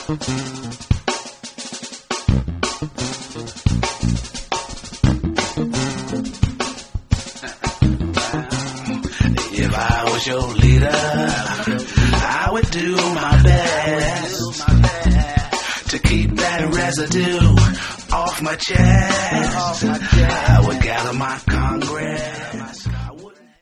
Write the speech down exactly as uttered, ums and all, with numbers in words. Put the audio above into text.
If I was your leader, I would do my best to keep that residue off my chest. I would gather my Congress